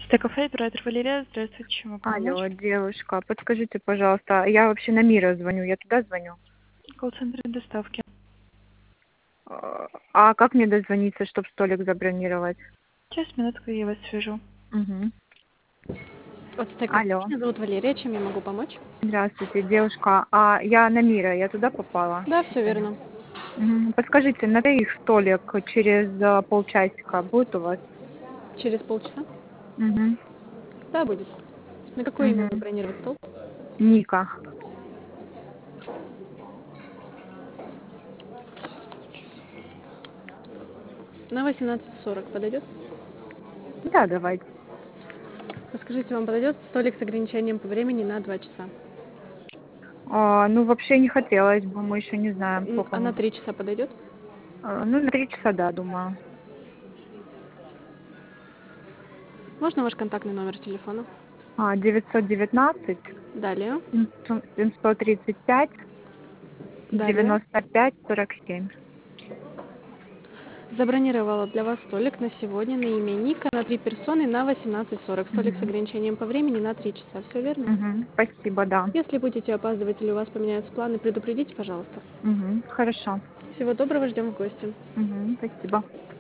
Кафе, оператор Валерия. Здравствуйте, чем могу Алло, помочь? девушка, подскажите, пожалуйста, я вообще на Мира звоню, я туда звоню. Колл-центр доставки. А как мне дозвониться, чтобы столик забронировать? Сейчас, минутку, я вас свяжу. Угу. От Стека. Алло, Меня зовут Валерия. Чем я могу помочь? здравствуйте, девушка. А я на Мира, я туда попала? Да, все верно. Подскажите, на их столик через полчасика будет у вас? Через полчаса? Угу. Да, будет. На какое имя Угу. забронировать стол? Ника. На 18:40 подойдет? Да, давайте. Подскажите, вам подойдет столик с ограничением по времени на 2 часа? Ну, вообще не хотелось бы, мы еще не знаем, сколько А на мы... 3 часа подойдет? Ну, на 3 часа, да, думаю. Можно ваш контактный номер телефона? 919 Далее. 735 Далее. 95-47. Забронировала для вас столик на сегодня на имя Ника на 3 персоны на 18:40. Столик с Мгм. ограничением по времени на 3 часа. Все верно? Мгм. Спасибо, да. Если будете опаздывать или у вас поменяются планы, предупредите, пожалуйста. Мгм. Хорошо. Всего доброго, ждем в гости. Мгм. Спасибо.